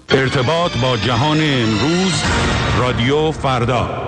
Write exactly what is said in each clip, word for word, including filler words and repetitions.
ارتباط با جهان امروز، رادیو فردا.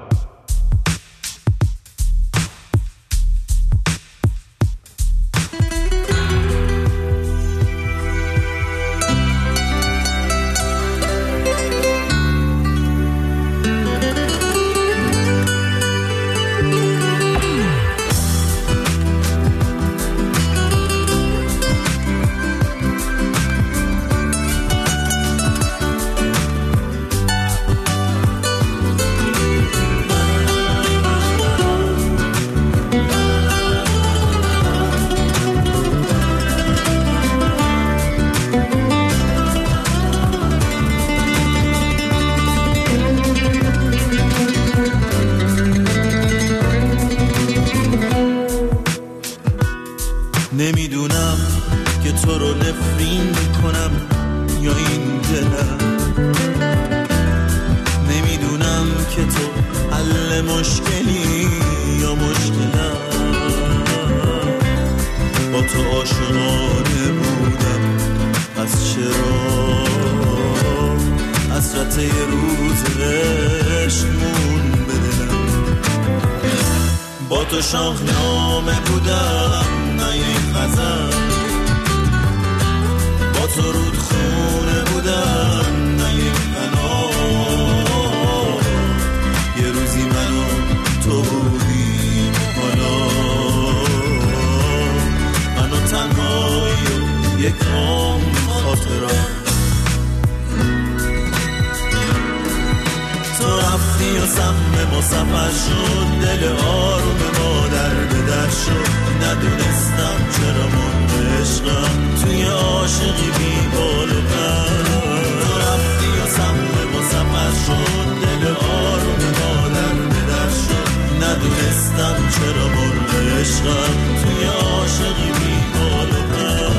نمیدونم که تو رو نفرین میکنم یا این دلم، نمیدونم که تو حل مشکلی یا مشکلم. با تو عاشقانه بودم، از چرا حسرت یه روز عشقمون بدلم. با تو شاهنامه بودم نه یک غزل، با تو رودخونه بودم نه یک قنار. یه روزی من و تو بودیم حالا من و تنهایی و یک عام خاطرات. تو رفتی و سهم ما سفر شد، دل آروم ما در به در شد. ندونستم چرا من عشقم توی عاشقی بی بال و پر. تو رفتی و سهم ما سفر شد، دل آروم ما در به در شد. ندونستم چرا من عشقم توی عاشقی بی بال و پر.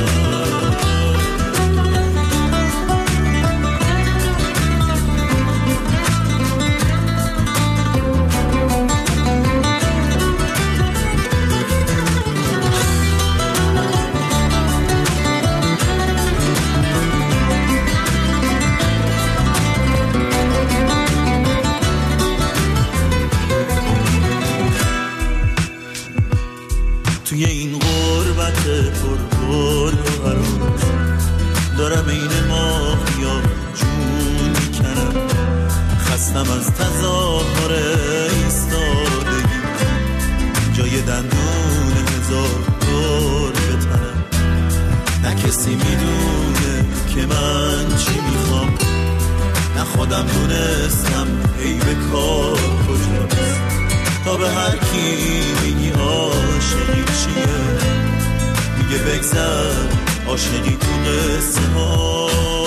توی این غربت پرگل و حراج دارم این ماهیا جون میکنم. خستم از تظاهر ایستادگی، جای دندون هزار دور بتنم. نه کسی میدونه که من چی میخوام، نه خودم دونستم ای به کار کجاست. تا به هر کی میگی عاشقی چیه، میگه بگذر عاشقی تو قصه ها.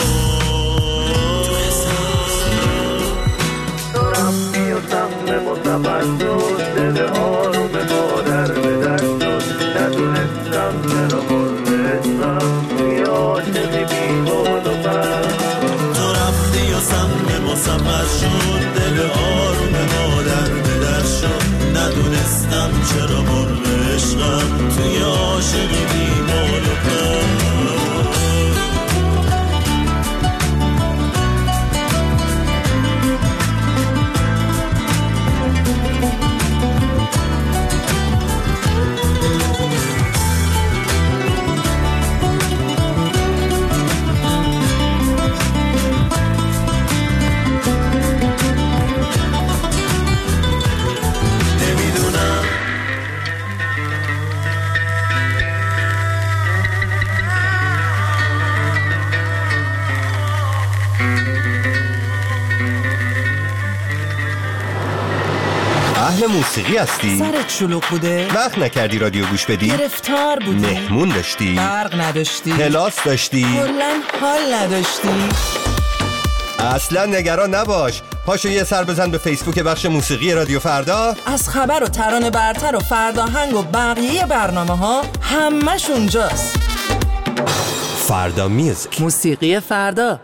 تو رفتی و سهم مصفر شد، دل آروم ما در به در شد. ندونستم چرا مرمستم توی عاشقی بی بال و پر. تو رفتی و سهم مصفر شد، دل آروم ما در به در شد. ندونستم چرا مرغ عشقم توی عاشقی بی بال و پر. اهل موسیقی هستی؟ سرت شلوغ بوده؟ وقت نکردی رادیو گوش بدی؟ گرفتار بودی؟ مهمون داشتی؟ برق نداشتی؟ کلاس داشتی؟ کلاً حال نداشتی؟ اصلا نگران نباش، پاشو یه سر بزن به فیسبوک بخش موسیقی رادیو فردا. از خبر و ترانه برتر و فرداهنگ و بقیه برنامه ها همش اونجاست. فردا میوزیک، موسیقی فردا.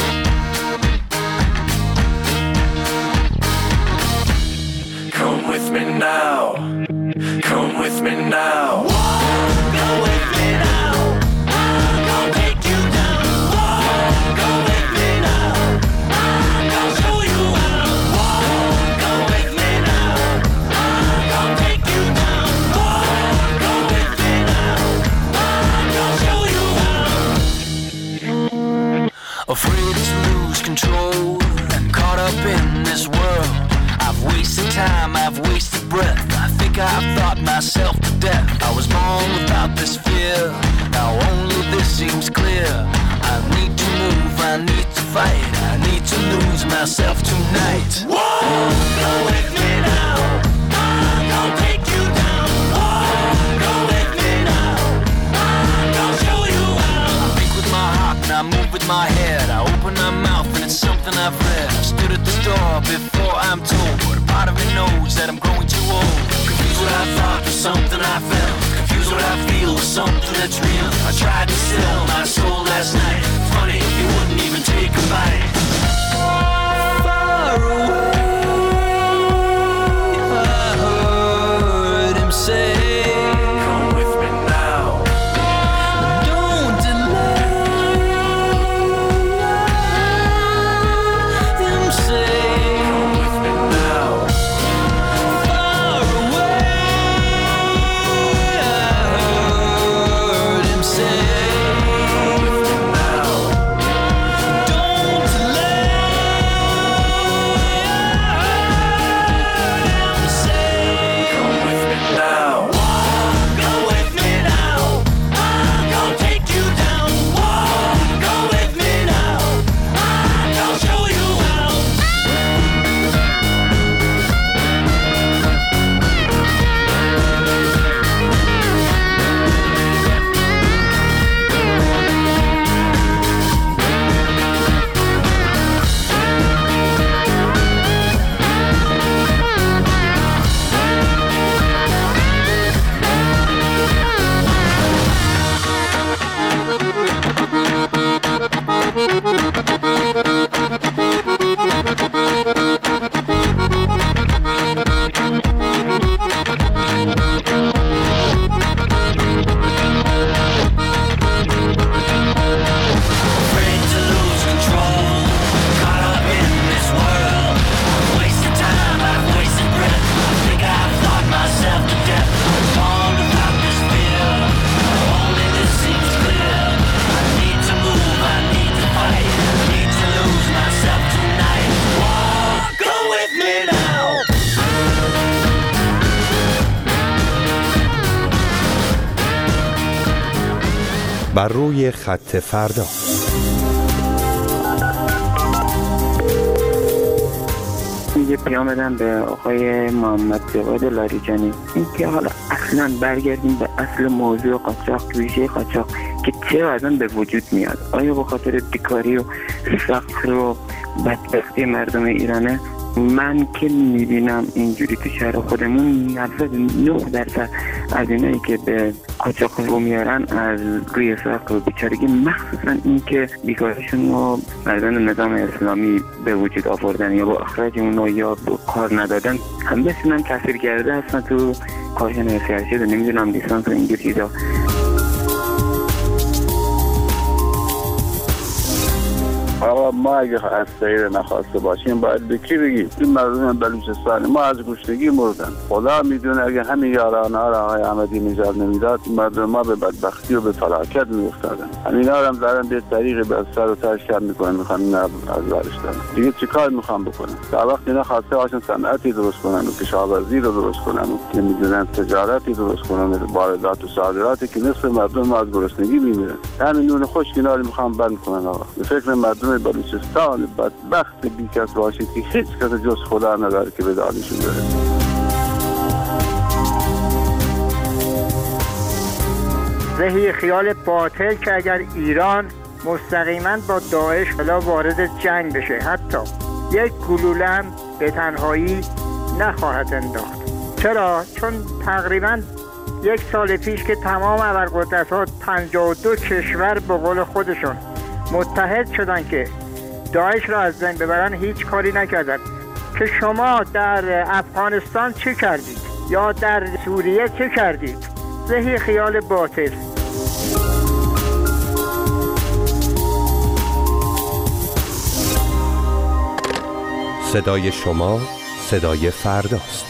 Come with me now. Come with me now. Walk, go with me now. I'm gonna take you down. Walk, go with me now. I'm gonna show you how. Walk, go with me now. I'm gonna take you down. Walk, go with me now. I'm gonna show you how. Afraid to lose control and caught up in this world. I've wasted time, I've wasted breath. I think I've thought myself to death. I was born without this fear. Now only this seems clear. I need to move, I need to fight. I need to lose myself tonight. Whoa, go with me now. I'm gonna take you down. Whoa, go with me now. I'm gonna show you how. I think with my heart and I move with my head. I open my mouth and it's something I've read. I stood at the door before I'm told, but a part of me knows that I'm growing too old. Confused what I thought was something I felt. Confused what I feel was something that's real. I tried to sell my soul last night. Funny, you wouldn't even take a bite. Far away, I heard him say, come with me now. Don't delay. Him say, come with me now. Far away, I heard him say, come with me now. Don't delay. I heard him say, come with me now. Walk, go with me now. I'm gonna take you down. Walk, go with me now. I'm gonna show you how. Afraid to lose control, caught up in this world. I've wasted time, I've wasted breath. I think I've thought myself to death. I'm born without this fear. Only this seems clear. I need to move, I need to fight. I need to lose myself tonight. Walk, go with me now. بر روی خط فردا. یه پیام بدم به آقای محمد جواد لاریجانی، این که حالا اصلا برگردیم به اصل موضوع قاچاق، ویژه قاچاق که چه وضعاً به وجود میاد. آیا به خاطر بیکاری و فقر و بدبختی مردم ایرانه؟ من که میبینم اینجوری تو شهر خودمون نود و نه درصد از اینایی که به قاچاق رو میارن از روی فقر و بیچارگی، مخصوصا این که بیکاریشون رو مردان نظام اسلامی به وجود آوردن یا با اخراج اونو یا با کار ندادن، همه‌شون هم تاثیر کرده هستن تو کارشون ارشد و نمیدونم لیسانس و اینجور چیزا. آقا ما اگه از سیر نخواسته باشیم باید به کی بگیم؟ این مردم بلوچستان ما از گشنگی مردن. خدا میدونه اگه همین یارانه ها را آقای احمدی نژاد نمیداد مردم ما به بدبختی و به فلاکت میافتادن. همینا هم دارن به طریق به سر و تاش کار میکنن، میخوان اینا از برش دارن. دیگه چیکار میخوان بکنن؟ تا وقتی اینا خواسته باشن صنعتی درست کنن و کشاورزی رو درست کنن و نمیدونن تجارتی درست کنن، واردات و صادراتی که نصف مردم از گرسنگی میمیرن. همین نون خشک اینا رو میخوان بند کنن. آقا به فکر مردم بلوچستان بدبخت بیکس باشید که هیچ کس جز خدا نداره که به دادشون برسه. ذهی خیال باطل که اگر ایران مستقیما با داعش بلا وارد جنگ بشه، حتی یک گلوله هم به تنهایی نخواهد انداخت. چرا؟ چون تقریبا یک سال پیش که تمام ابرقدرت‌ها پنجاه و دو کشور به قول خودشون متحد شدن که داعش را از بین ببرن، هیچ کاری نکردن. که شما در افغانستان چه کردید یا در سوریه چه کردید. زهی خیال باطل. صدای شما صدای فرداست.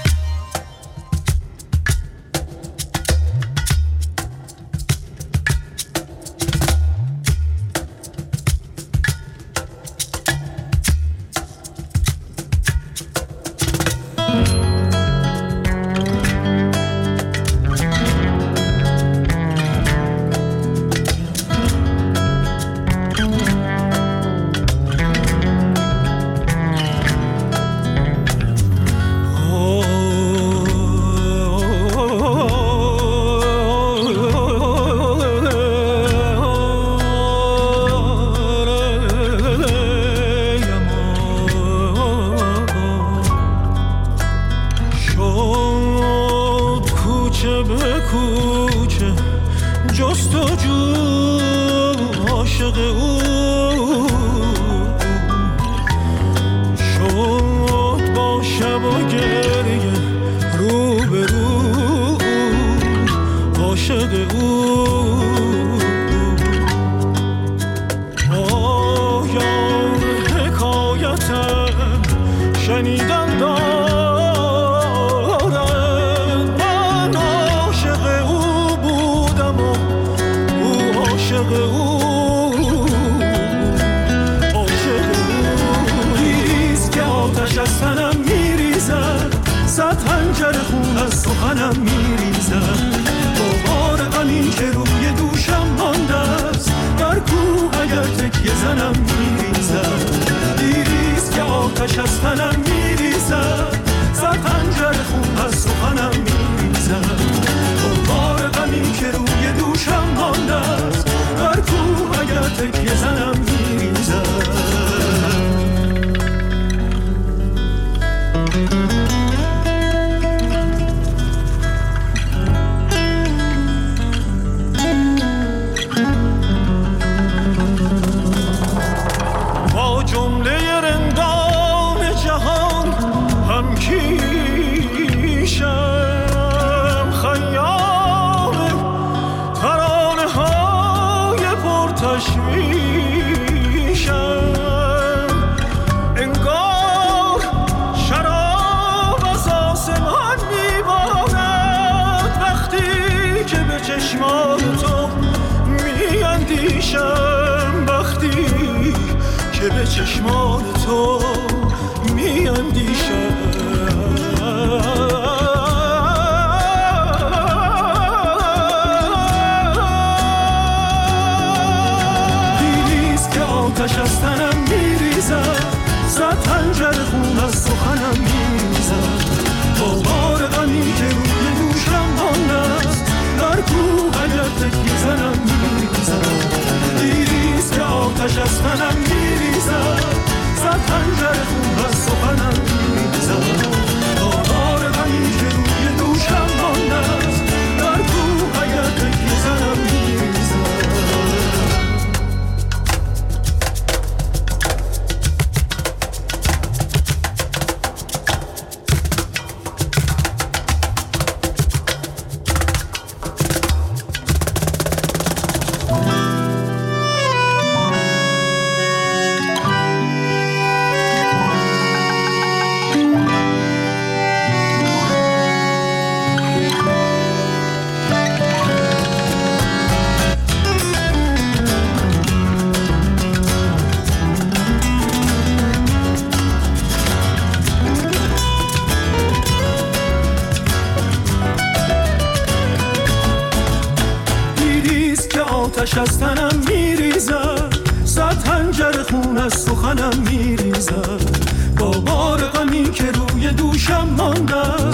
آتش از تنم میریزد، صد خنجر خون از سخنم میریزد، با بار غمی که روی دوشم مانده